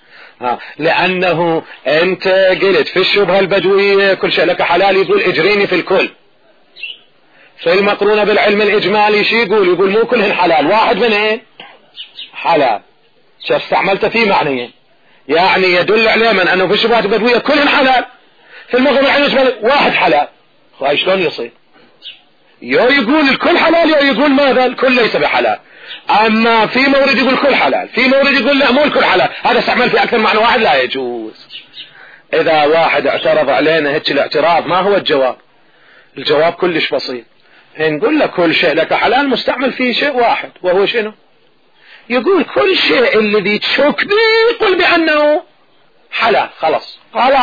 لانه انت قلت في الشبهة البدوية كل شيء لك حلال، يقول اجريني في الكل. في المقرونة بالعلم الاجمالي شي يقول مو كلهن حلال، واحد منهن حلال. شوف استعملته في معنيين، يعني يدل عليه من انه في الشبهات البدوية كلهن حلال، في المقرونة بالعلم الاجمالي واحد حلال. هاي شلون يصير؟ يقول الكل حلال يقول ماذا؟ الكل ليس بحلال. اما في مورد يقول كل حلال، في مورد يقول لا مو الكل حلال. هذا استعمال في اكثر معنى واحد لا يجوز. اذا واحد اعترض علينا هيك الاعتراض ما هو الجواب؟ الجواب كلش بسيط. نقول لك كل شيء لك حلال مستعمل فيه شيء واحد، وهو شنو؟ يقول كل شيء الذي تشك به قل بانه حلال. خلاص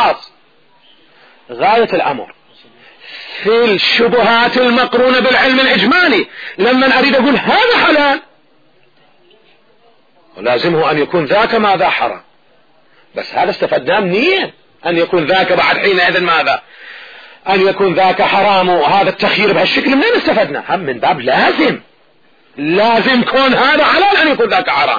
غاية الامر. في الشبهات المقرونة بالعلم الإجمالي لما أريد أقول هذا حلال ولازمه أن يكون ذاك ماذا حرام. بس هذا استفدناه منين؟ أن يكون ذاك بعد حينئذ ماذا؟ أن يكون ذاك حرام. وهذا التخيير بهالشكل منين استفدنا؟ هم من باب لازم كون هذا حلال أن يكون ذاك حرام.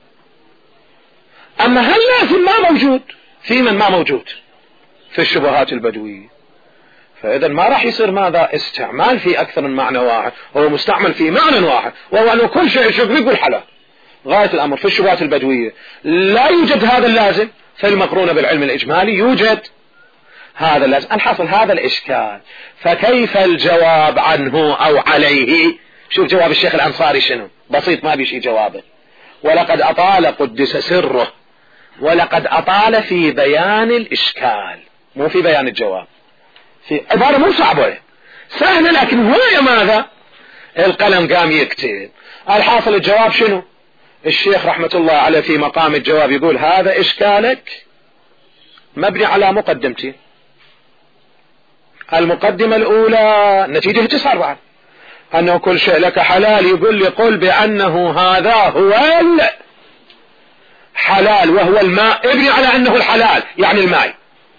أما هل لازم ما موجود؟ في من ما موجود في الشبهات البدوية. فإذا ما راح يصير ماذا؟ استعمال في أكثر من معنى واحد، هو مستعمل في معنى واحد، وهو أنه كل شيء يشوف يقول حلال. غاية الأمر في الشبهات البدوية لا يوجد هذا اللازم، في المقرونة بالعلم الإجمالي يوجد هذا اللازم. الحاصل هذا الإشكال. فكيف الجواب عنه أو عليه؟ شوف جواب الشيخ الأنصاري شنو بسيط، ما بيشي جوابه. ولقد أطال قدس سره، ولقد أطال في بيان الإشكال، مو في بيان الجواب. في عبارة مو صعبة سهلة، لكن هو ماذا؟ القلم قام يكتب. الحاصل الجواب شنو؟ الشيخ رحمة الله عليه في مقام الجواب يقول هذا إشكالك مبني على مقدمتي. المقدمة الأولى نتيجة اتصال بعد أنه كل شيء لك حلال، يقول لي قل بأنه هذا هو الحلال وهو الماء، ابني على أنه الحلال يعني الماء.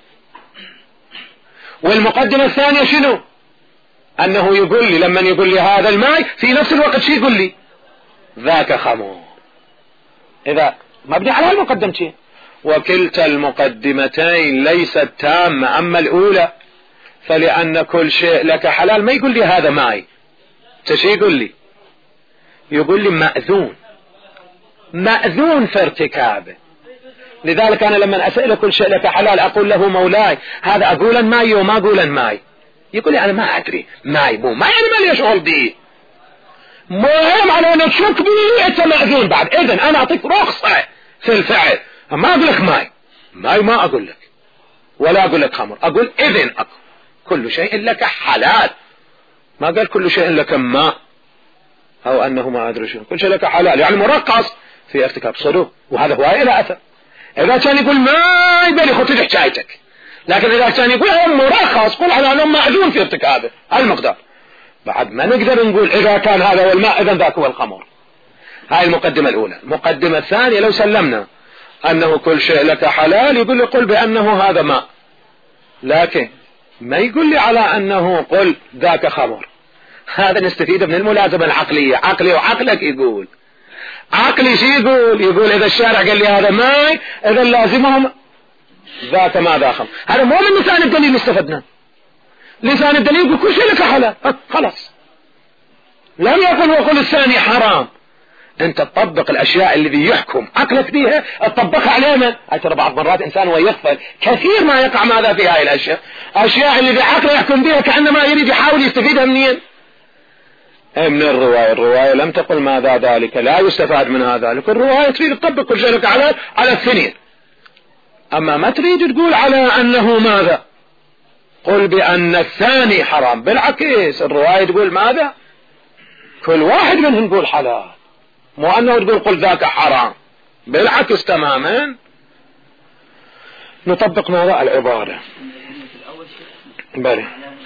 والمقدمة الثانية شنو؟ أنه يقول لي لما يقول لي هذا الماء في نفس الوقت شي يقول لي ذاك خمر. إذا مبني على المقدمتين، وكلتا المقدمتين ليست تامة. أما الأولى فلأن كل شيء لك حلال ما يقول لي هذا ماء، شي يقول لي؟ يقول لي مأذون في ارتكابه. لذلك أنا لما أسأله كل شيء لك حلال أقول له مولاي هذا أقولا ماي وما أقولا ماي. يقول لي أنا ما أدري ماي مو ما يعني ما لي شغل به، مهم على أن تشك به أنت مأذون بعد. إذن أنا أعطيك رخصة في الفعل، ما أقول لك ماي ما أقول لك، ولا أقول لك خمر، أقول إذن كل شيء لك حلال. ما قال كل شيء لك ماء أو أنه ما أدري شنو. كل شيء لك حلال يعني مرقص في ارتكاب صدور، وهذا هو إلى أثر. إذا كان يقول ما يبالي خذ حكايتك، لكن إذا كان يقول هو مرخص قل على أنه مأذون في ارتكابه المقدار، بعد ما نقدر نقول إذا كان هذا هو الماء إذن ذاك هو الخمر. هاي المقدمة الأولى. المقدمة الثانية لو سلمنا أنه كل شيء لك حلال يقول لي قل بأنه هذا ماء، لكن ما يقول لي على أنه قل ذاك خمر. هذا نستفيد من الملازمة العقلية. عقلي وعقلك يقول عقلي شي يقول إذا الشارع قال لي هذا ماء إذا لازمهم ذاك ما ذا خمر. هذا مو من لسان الدليل استفدنا. لسان الدليل يقول كل شيء لك حلال خلاص، لم يقل وقل الثاني حرام. انت تطبق الاشياء اللي يحكم عقلك بيها تطبقها علينا. هاي ترى بعض مرات انسان ويغفل كثير ما يقع ماذا في هاي الاشياء، اشياء اللي عقله يحكم بها كأنما يريد يحاول يستفيدها منين؟ من الرواية. الرواية لم تقل ماذا ذلك، لا يستفاد من هذا ذلك. الرواية تريد تطبق كل شيء لك على الثنين، اما ما تريد تقول على انه ماذا، قل بان الثاني حرام. بالعكس الرواية تقول ماذا، كل واحد منهم يقول حلال، مو انه تقول قل ذاك حرام، بالعكس تماما. نطبق ماذا العبارة بلي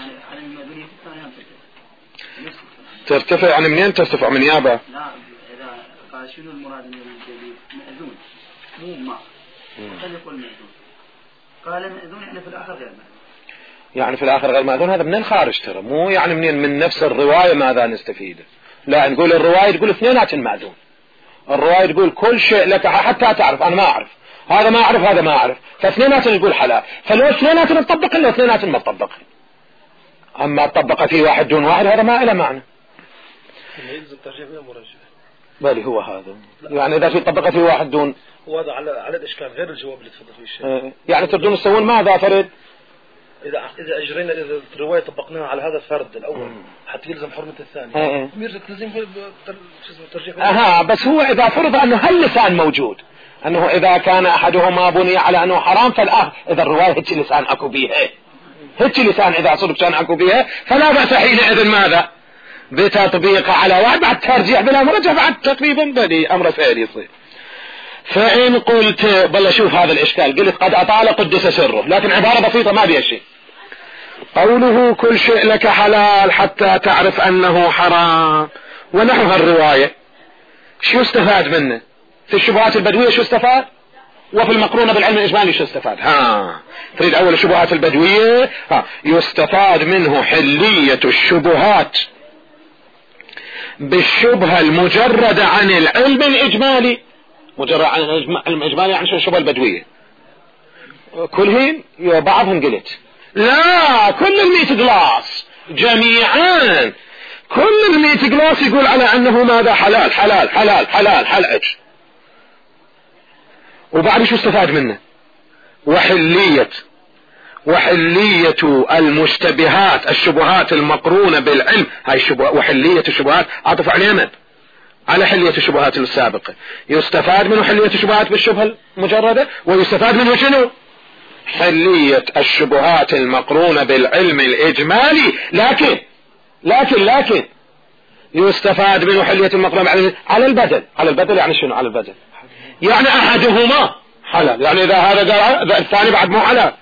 ترتفع يعني منين ترتفع من يابا؟ لا اذا قال شنو المراد من الدليل؟ مأذون مو ما قال يقول مأذون، قال مأذون يعني في الاخر غير مأذون، يعني في الاخر غير مأذون. هذا من الخارج ترى، مو يعني منين من نفس الرواية ماذا نستفيده. لا نقول الرواية تقول اثنينات مأذون، الرواية تقول كل شيء لك حتى تعرف انا ما اعرف هذا ما اعرف هذا ما اعرف، فاثنينات نقول حلال. فلو اثنينات نطبق الا اثنينات ما تطبق، اما طبق فيه واحد دون واحد هذا ما له معنى. يلزم ترجيح من المرجح. بالي هو هذا يعني اذا في طبق فيه واحد دون، وهذا على الاشكال غير الجواب اللي تفضل فيه الشيء. يعني تردون تسوون ماذا فرد؟ اذا اجرينا اذا الروايه طبقناها على هذا الفرد الاول حتى يلزم حرمه الثاني يرجع تلزم ترجيح. بس هو اذا فرض انه هاللسان موجود، انه اذا كان احدهما بني على انه حرام فالاخر، اذا الروايه هيك لسان اكو بيها، هيك لسان اذا صدق كان اكو بيها فلا باس حينئذ ماذا بتطبيق على واحد بعد ترجيح بلا مرجح بعد تقريبا بدي امر فعلي يصير. فإن قلت بل شوف هذا الإشكال، قلت قد أطال قدس سره، لكن عبارة بسيطة ما بيها شيء. قوله كل شيء لك حلال حتى تعرف أنه حرام ونحو هالرواية شو استفاد منه؟ في الشبهات البدوية شو استفاد؟ وفي المقرونة بالعلم الإجمالي شو استفاد؟ تريد أول الشبهات البدوية يستفاد منه حلية الشبهات بالشبهة المجردة عن العلم الإجمالي. مجرد عن العلم الإجمالي يعني شو الشبهة البدوية كلهم بعضهم قلت لا كل 100 جلاس جميعا، كل 100 جلاس يقول على أنه ماذا حلال حلال حلال حلال حلال. وبعد شو استفاد منه؟ وحلية المشتبهات الشبهات المقرونة بالعلم. هاي الشبهات وحلية الشبهات عطف على على حلية الشبهات السابقة. يستفاد منه حلية الشبهات بالشبهة المجردة، ويستفاد منه شنو؟ حلية الشبهات المقرونة بالعلم الإجمالي. لكن يستفاد منه حلية المقرونة على البدل. على البدل يعني شنو؟ على البدل يعني أحدهما حلال، يعني إذا هذا قال الثاني بعد مو حلال.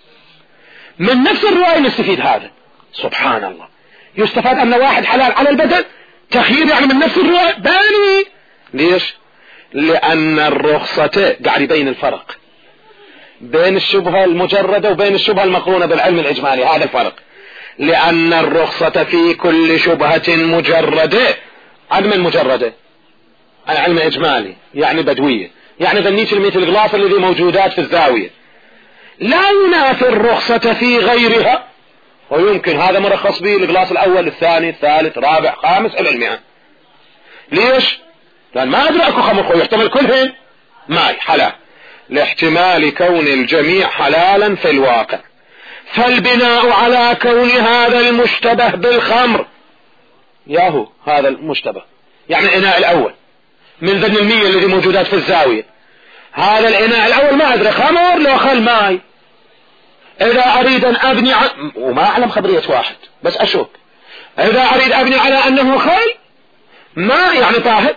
من نفس الرواية نستفيد هذا. سبحان الله، يستفاد أن واحد حلال على البدل تخيير، يعني من نفس الرواية بالي. ليش؟ لأن الرخصة قاعد يبين الفرق بين الشبهة المجردة وبين الشبهة المقرونة بالعلم الإجمالي. هذا الفرق، لأن الرخصة في كل شبهة مجردة. علم المجردة علم إجمالي يعني بدوية، يعني ذنيش 100 الغلاف الذي موجودات في الزاوية لا ينافي الرخصة في غيرها، ويمكن هذا مرخص به الغلاس الأول الثاني الثالث رابع خامس إلى 100. ليش؟ لأن ما أدري أكو خمر خوي يحتمل كلهن ماي حلال، لاحتمال كون الجميع حلالا في الواقع. فالبناء على كون هذا المشتبه بالخمر ياهو هذا المشتبه يعني الإناء الأول من ذن 100 الذي موجودات في الزاوية، هذا الإناء الأول ما أدري خمر لو خل ماي. إذا أريد أن أبني وما أعلم خبرية واحد بس أشوك، إذا أريد أبني على أنه خل ما يعني طاهر،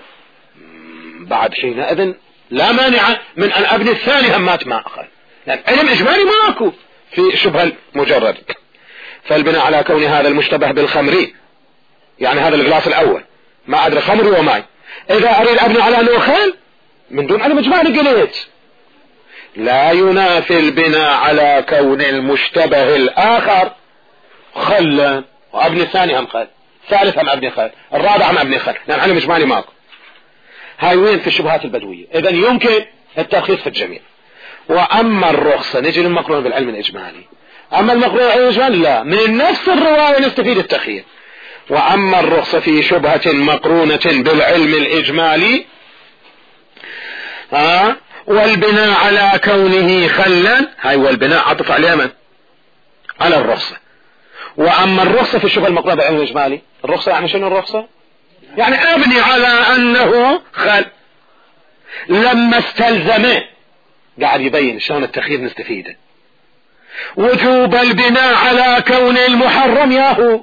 بعد حينئذ لا مانع من أن أبني الثاني همات ماء خل، لأن علم إجمالي ماكو في شبه المجرد. فالبناء على كون هذا المشتبه بالخمري يعني هذا الغلاس الأول ما أدري خمري وماي، إذا أريد أبني على أنه خل من دون علم إجمالي قلت لا ينافي البناء على كون المشتبه الآخر خلا وأبني الثاني هم خل، ثالث هم أبني خل، الرابع هم أبني خل، لأن علم إجمالي ماكو. هاي وين في الشبهات البدوية. إذن يمكن الترخيص في الجميع. وأما الرخصة نجي للمقرون بالعلم الإجمالي، أما المقرون بالعلم الإجمالي لا، من نفس الرواية نستفيد التخيير. وأما الرخصة في شبهة مقرونة بالعلم الإجمالي والبناء على كونه خلا، هاي والبناء عطف على من؟ على الرخصة. وأما الرخصة في الشبهة المقرونة بالعلم الإجمالي، الرخصة يعني شنو الرخصة؟ يعني أبني على أنه خل، لما استلزمه قاعد يبين شلون التخيير نستفيده. وجوب البناء على كون المحرم ياهو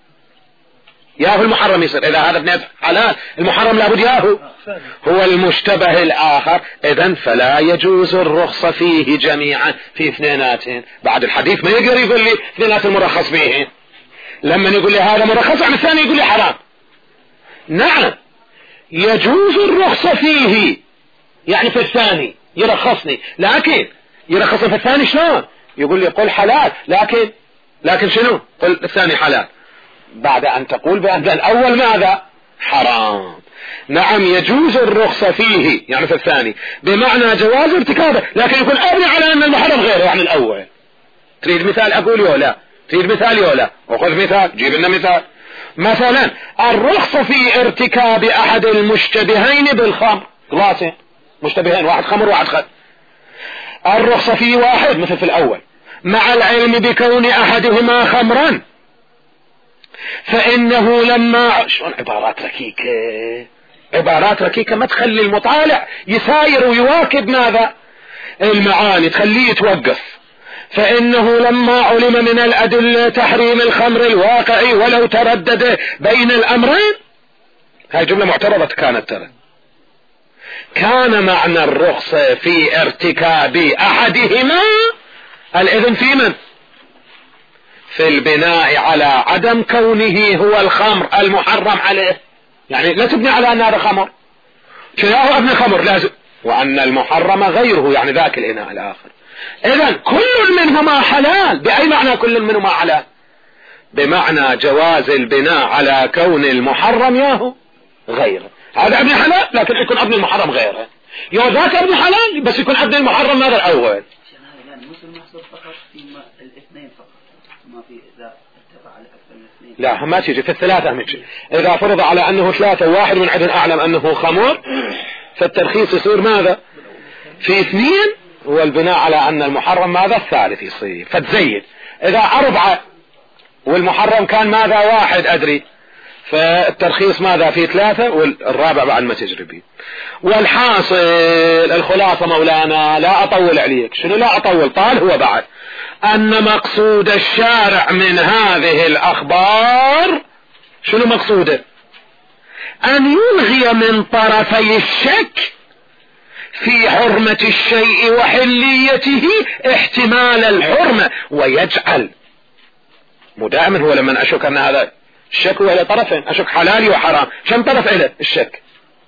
المحرم يصير، إذا هذا ابن حلال المحرم لابد ياهو هو المشتبه الآخر، إذن فلا يجوز الرخصة فيه جميعا في اثنيناتهم. بعد الحديث ما يقدر يقول لي اثنينات المرخص فيه، لما يقول لي هذا مرخص عن الثاني يقول لي حرام. نعم يجوز الرخصة فيه، يعني في الثاني يرخصني، لكن يرخصني في الثاني شلون؟ يقول لي قل حلال، لكن شنو؟ قل الثاني حلال بعد أن تقول بأن الأول ماذا؟ حرام. نعم يجوز الرخصة فيه يعني في الثاني بمعنى جواز ارتكابه، لكن يكون أبني على أن المحرم غيره يعني الأول. تريد مثال أقول يولا؟ تريد مثال يولا؟ وخذ مثال، جيب لنا مثال. مثلا الرخصة في ارتكاب أحد المشتبهين بالخمر، غلاسين مشتبهين، واحد خمر واحد خل، الرخصة في واحد مثل في الأول مع العلم بكون أحدهما خمرا، فإنه لما شلون عبارات ركيكة ما تخلي المطالع يساير ويواكب ماذا؟ المعاني، تخليه يتوقف. فإنه لما علم من الأدلة تحريم الخمر الواقعي ولو تردد بين الأمرين، هاي جملة معترضة كانت ترى، كان معنى الرخصة في ارتكاب أحدهما الإذن في من؟ في البناء على عدم كونه هو الخمر المحرم عليه، يعني لا تبني على أن هذا خمر شياه ابن خمر لازم، وأن المحرم غيره يعني ذاك الإناء الآخر. إذن كل منهما حلال. بأي معنى كل منهما حلال؟ بمعنى جواز البناء على كون المحرم ياهو غيره. هذا ابن حلال لكن يكون ابن المحرم غيره، ذاك ابن حلال بس يكون ابن المحرم هذا الأول. يعني مثل محصور فقط في الاثنين فقط، ما في إذا اتفق على أكثر من اثنين. لا ما تيجي في الثلاثة ماشي. إذا فرض على أنه ثلاثة واحد من عدن أعلم أنه خمر، فالترخيص يصير ماذا؟ في اثنين، والبناء على أن المحرم ماذا؟ الثالث يصير فتزيد. إذا أربعة والمحرم كان ماذا؟ واحد أدري، فالترخيص ماذا؟ في ثلاثة والرابع بعد ما تجري به. والحاصل الخلاصة مولانا، لا أطول عليك، شنو لا أطول طال هو بعد، أن مقصود الشارع من هذه الأخبار شنو مقصوده؟ أن يلغي من طرفي الشك في حرمة الشيء وحليته احتمال الحرمة، ويجعل دائما هو لما أشك أن هذا الشك إلى طرفين، أشك حلال وحرام، كم طرف إلى الشك؟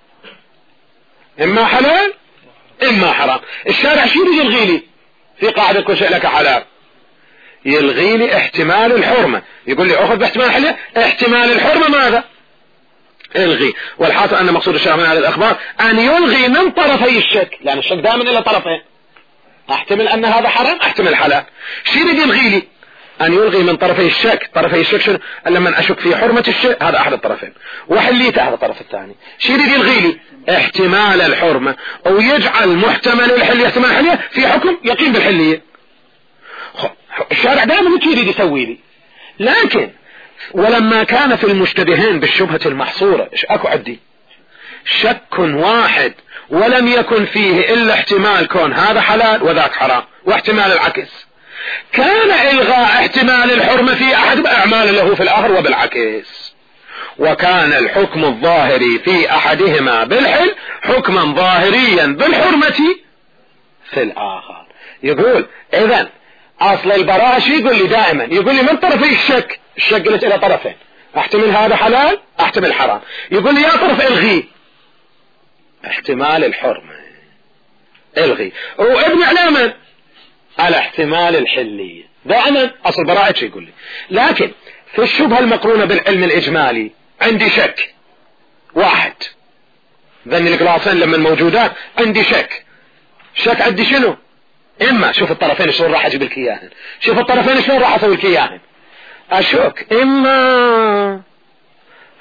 إما حلال إما حرام. الشارع شو يلغي لي في قاعدة كل شيء لك حلال؟ يلغي لي احتمال الحرمة، يقول لي أخذ باحتمال الحلية، احتمال الحرمة ماذا؟ الغي. والحاصل أن مقصود الشارع من هذه الأخبار أن يلغي من طرفي الشك، لأن الشك دائما إلى طرفين، أحتمل أن هذا حرام أحتمل حلال. شو يلغي لي؟ أن يلغي من طرفي الشك. طرفي الشك شنو؟ لما أشك في حرمة الشيء هذا أحد الطرفين، وحليته هذا الطرف الثاني. شو يلغي لي؟ احتمال الحرمة، أو يجعل محتمل الحلية احتمال الحلية في حكم يقين بالحلية. الشارع دائما يريد يسوي لي. لكن ولما كان في المشتبهين بالشبهة المحصورة ايش اكو عندي؟ شك واحد ولم يكن فيه إلا احتمال كون هذا حلال وذاك حرام، واحتمال العكس، كان إلغاء احتمال الحرمة في أحد أعمال له في الآخر وبالعكس، وكان الحكم الظاهري في أحدهما بالحل حكما ظاهريا بالحرمة في الآخر. يقول إذن أصل البراءة يقول لي دائما، يقول لي من طرفي الشك قلت إلى طرفين، احتمل هذا حلال احتمل حرام، يقول لي يا طرف الغي احتمال الحرمة، الغي وابن علامة على احتمال الحلية دائما. أصل براءة يقول لي. لكن في الشبهة المقرونة بالعلم الإجمالي عندي شك واحد، ذني القلاصين لما الموجودات عندي شك عندي شنو؟ إما شوف الطرفين شلون راح أجيب الكياهن، شوف الطرفين شلون راح أسوي الكياهن، أشك إما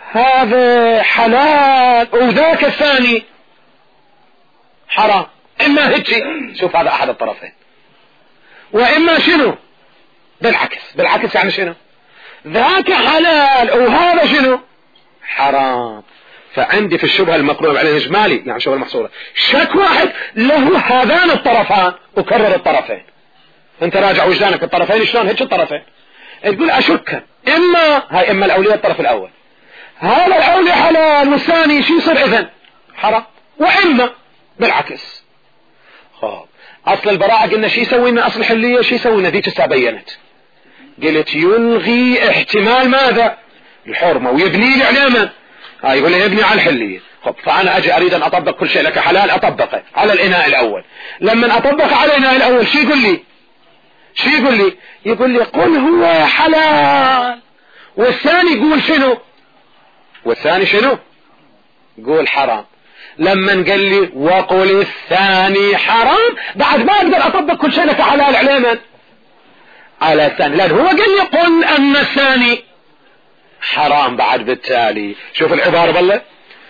هذا حلال وذاك الثاني حرام، اما هيك شوف هذا احد الطرفين، واما شنو بالعكس يعني شنو ذاك حلال وهذا شنو حرام. فعندي في الشبهة المقلوب عليه اجمالي يعني شبهة المحصورة شك واحد له هذان الطرفان وكرر الطرفين. انت راجع وجدانك الطرفين شلون هيك الطرفين تقول اشك اما الاولياء الطرف الاول هذا الاولي حلال والثاني شي يصير اذن حرام، واما بالعكس. خب اصل البراءة قلنا شي يسوي لنا اصل حلية شي يسوي لنا ذيك بينت قلت يلغي احتمال ماذا الحرمة ويبني لي على من يقول لي يبني على الحلية. خب فانا اجي اريد ان اطبق كل شيء لك حلال اطبقه على الاناء الاول، لما اطبق على الاناء الاول شي يقول لي يقول لي قل هو حلال والثاني يقول شنو والثاني شنو قول حرام. لما قال لي وقل الثاني حرام بعد ما اقدر اطبق كل شيء لك حلال على من على الثاني، لان هو قال لي قل ان الثاني حرام بعد. بالتالي شوف العبارة بالله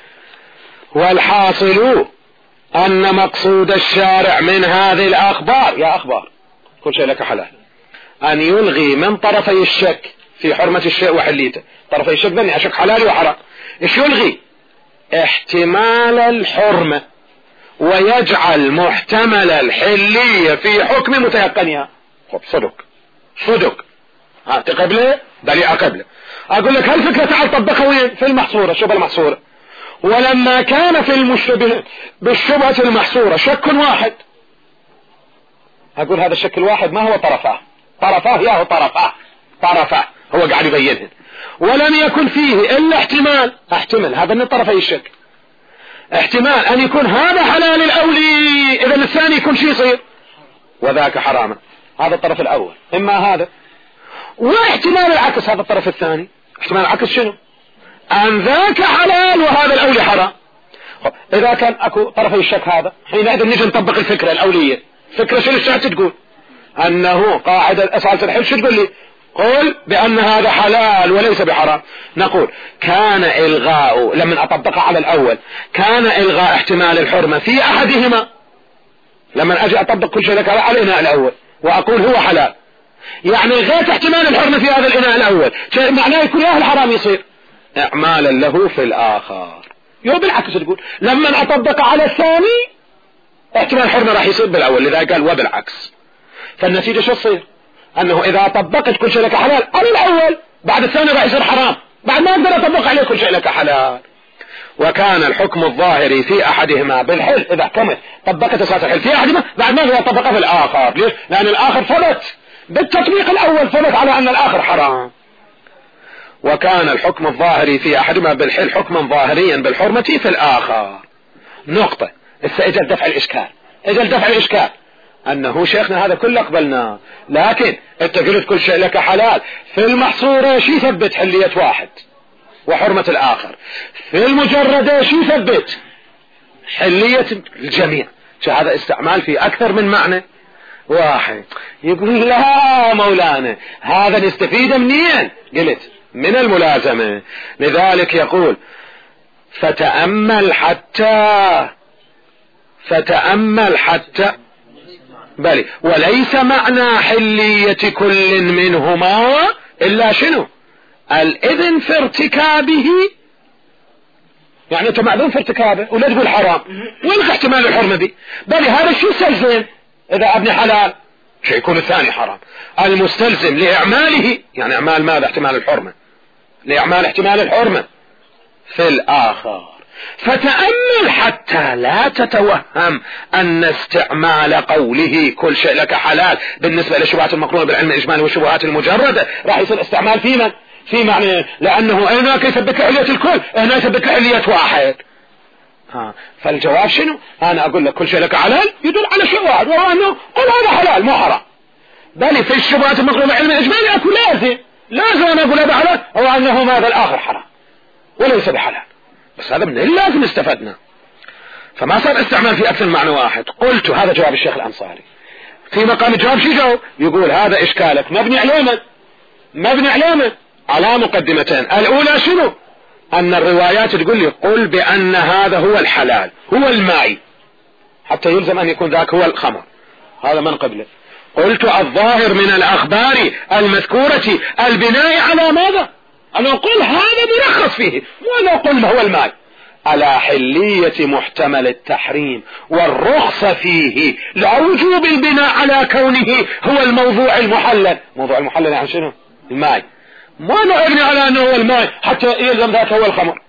والحاصل ان مقصود الشارع من هذه الاخبار يا اخبار كل شيء لك حلال ان يلغي من طرفي الشك في حرمة الشيء وحليته. طرفي الشك بني اشك حلال وحرام ايش يلغي احتمال الحرمة ويجعل محتمل الحلية في حكم متيقنها. خب صدق تقبله بلي اقبله. اقول لك هالفكرة تعال طبقها وين في المحصورة الشبهة المحصورة. ولما كان في المشتبه بالشبهة المحصورة شك واحد اقول هذا الشك الواحد ما هو طرفاه يا هو طرفاه هو قاعد يبينهن ولم يكن فيه الا احتمال هذا من طرفي الشك احتمال ان يكون هذا حلال الاولي اذا الثاني يكون شي يصير وذاك حراما. هذا الطرف الاول اما هذا، واحتمال العكس هذا الطرف الثاني. احتمال العكس شنو ان ذاك حلال وهذا الاولي حرام. اذا كان اكو طرفي الشك هذا حينئذ نجي نطبق الفكرة الاولية. فكرة شنو الشرع تقول انه قاعدة اسعالة الحل شو تقول لي قل بان هذا حلال وليس بحرام. نقول كان الغاء لما اطبقها على الاول كان الغاء احتمال الحرمة في احدهما. لما اجي اطبق كل شيء لك على الاناء الاول واقول هو حلال يعني غيت احتمال الحرمة في هذا الاناء الاول معناه يكون ياه الحرام يصير اعمالا له في الاخر. بالعكس تقول لما اطبق على الثاني احتمال الحرمة راح يصير بالاول لذا قال وبالعكس. فالنتيجة شو تصير انه اذا طبقت كل شيء لك حلال على الاول بعد الثاني راح يصير حرام بعد ما اقدر اطبق عليه كل شيء لك حلال. وكان الحكم الظاهري في احدهما بالحل اذا حكمت طبقت اساس الحل في احدهما بعد ما هو طبقه في الاخر. ليش؟ لان الاخر ثبت بالتطبيق الاول ثبت على ان الاخر حرام. وكان الحكم الظاهري في احدهما بالحل حكما ظاهريا بالحرمة في الاخر. نقطة. اجل دفع الاشكال انه شيخنا هذا كله قبلناه لكن انت قلت كل شيء لك حلال في المحصورة شي ثبت حلية واحد وحرمة الاخر، في المجردة شي ثبت حلية الجميع. هذا استعمال في اكثر من معنى واحد. يقول لا مولانا هذا نستفيد منين؟ قلت من الملازمة. لذلك يقول فتأمل حتى بلي وليس معنى حلية كل منهما إلا شنو الإذن في ارتكابه. يعني أنت معذور في ارتكابه ولا تقول حرام والغي احتمال الحرمة دي بلي هذا شو يستلزم إذا ابني حلال شيء يكون الثاني حرام. المستلزم لإعماله يعني إعمال ماذا احتمال الحرمة لإعمال احتمال الحرمة في الآخر. فتأمل حتى لا تتوهم أن استعمال قوله كل شيء لك حلال بالنسبة للشبهات المقرونة بالعلم الإجمالي والشبهات المجردة راح يصير استعمال في من؟ في معنى لأنه هناك يثبت علية الكل هنا يثبت علية واحد. فالجواب شنو؟ أنا أقول لك كل شيء لك حلال يدل على شيء واحد وهو أنه قل هذا حلال مو حرام. بل في الشبهات المقرونة بالعلم الإجمالي أكو لازم أنا أقول هذا حلال هو أنه ماذا الآخر حرام وليس بحلال. بس هذا من اللازم استفدنا. فما صار استعمال في أكثر من معنى واحد. قلت هذا جواب الشيخ الأنصاري. في مقام الجواب شو جاوب؟ يقول هذا إشكالك مبني على من؟ على مقدمتين. الأولى شنو؟ أن الروايات تقول لي قل بأن هذا هو الحلال هو الماء، حتى يلزم أن يكون ذاك هو الخمر، هذا من قبله. قلت الظاهر من الأخبار المذكورة البناء على ماذا؟ أنا أقول هذا مرخص فيه، وأنا أقول ما هو الماء على حلية محتمل التحريم والرخصة فيه لوجوب البناء على كونه هو الموضوع المحلل. موضوع المحلل يعني شنو؟ الماء. ما نبني على أنه هو الماء حتى يلزم ذاك هو الخمر.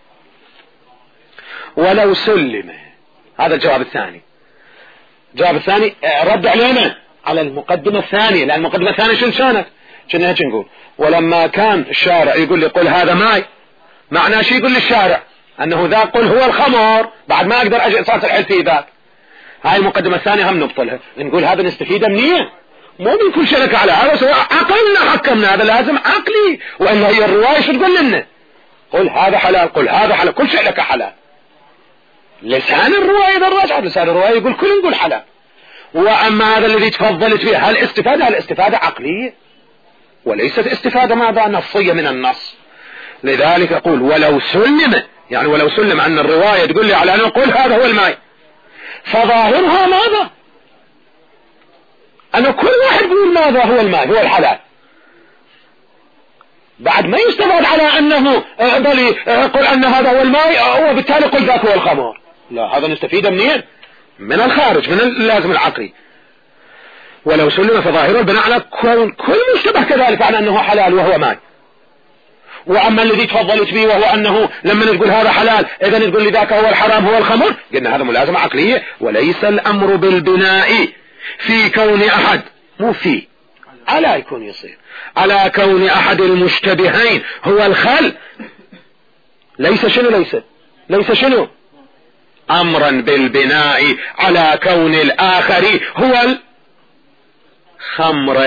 ولو سلم، هذا الجواب الثاني. الجواب الثاني رد علينا على المقدمة الثانية، لأن المقدمة الثانية شنو كانت؟ كنا هيك نقول ولما كان الشارع يقول لي قل هذا ماء، معناه شي يقول لي الشارع أنه ذا قل هو الخمر، بعد ما أقدر أجي إصالة الحل في ذاك. هاي المقدمة الثانية هم نبطلها، نقول هذا نستفيد منين؟ مو من كل شركة على هذا، سواء عقلنا حكمنا، هذا لازم عقلي، وإلا هي الرواية شو تقول لنا؟ قل هذا حلال، قل هذا حلال، كل شيء لك حلال. لسان الرواية إذا راجع لسان الرواية يقول كل نقول حلال. وأما هذا الذي تفضلت فيه هل الاستفادة عقلية وليست استفادة ماذا؟ نصية من النص. لذلك أقول ولو سلم، يعني ولو سلم أن الرواية تقول لي على أن أقول هذا هو الماء، فظاهرها ماذا؟ أن كل واحد يقول ماذا هو الماء هو الحلال، بعد ما يستفاد على أنه قل أن هذا هو الماء وبالتالي قل ذاك هو الخمر. لا، هذا نستفيد منين؟ من الخارج، من اللازم العقلي. ولو سلم فظاهره البناء على كل مشتبه كذلك على أنه حلال وهو ماء. وأما الذي تفضلت به وهو أنه لما نقول هذا حلال إذا نقول لذاك هو الحرام هو الخمر، قلنا هذا ملازمة عقلية. وليس الأمر بالبناء في كون أحد، مو في على يكون يصير على كون أحد المشتبهين هو الخل، ليس شنو ليس شنو أمرا بالبناء على كون الآخر هو الخمر.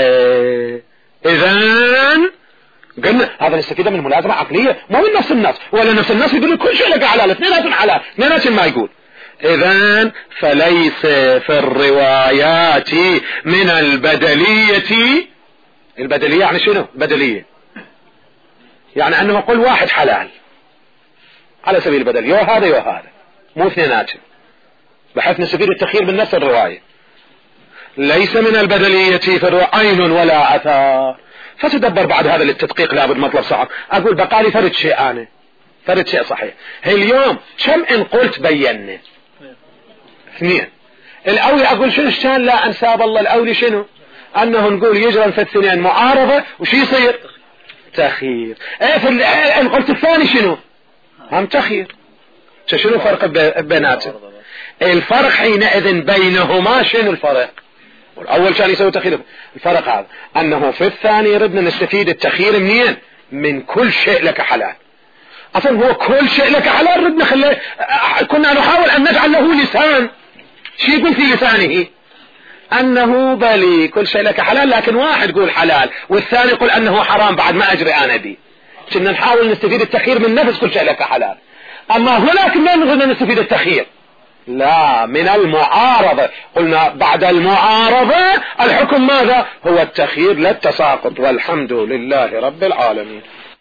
إذن قلنا هذا نستفيد من ملازمة عقلية، مو من نفس النص، ولا نفس النص يقول كل شيء لك حلال، اثنينات حلال، اثنينات ما يقول. إذن فليس في الروايات من البدلية يعني شنو بدلية؟ يعني أنه قل واحد حلال على سبيل البدل، يو هذا مو اثنينات، بحيث نستفيد التخيير من نفس الرواية. ليس من البدلية في الرواية عين ولا أثار. فتدبر بعد هذا للتدقيق لابد مطلب صعب. أقول بقالي فرد شيء صحيح. اليوم كم إن قلت بينا؟ 2. الأولي أقول شنو الشان لا أنساب الله الأولي شنو؟ أنه نقول يجرى في الاثنين معارضة وشي يصير تخيير. إن قلت الثاني شنو؟ هم تخيير. شنو الفرق بيناتهم؟ الفرق حينئذ بينهما شنو الفرق؟ الأول كان يسوي تخيير، الفرق هذا أنه في الثاني ردنا نستفيد التخيير منين؟ من كل شيء لك حلال. أصلا هو كل شيء لك حلال ردنا كنا نحاول أن نجعل له لسان. شو يقول في لسانه؟ أنه بلي كل شيء لك حلال، لكن واحد يقول حلال والثاني يقول أنه حرام بعد ما أجري أنا بي. كنا نحاول نستفيد التخيير من نفس كل شيء لك حلال. أما هناك ما نقدر نستفيد التخيير، لا، من المعارضة. قلنا بعد المعارضة الحكم ماذا؟ هو التخيير لا التساقط. والحمد لله رب العالمين.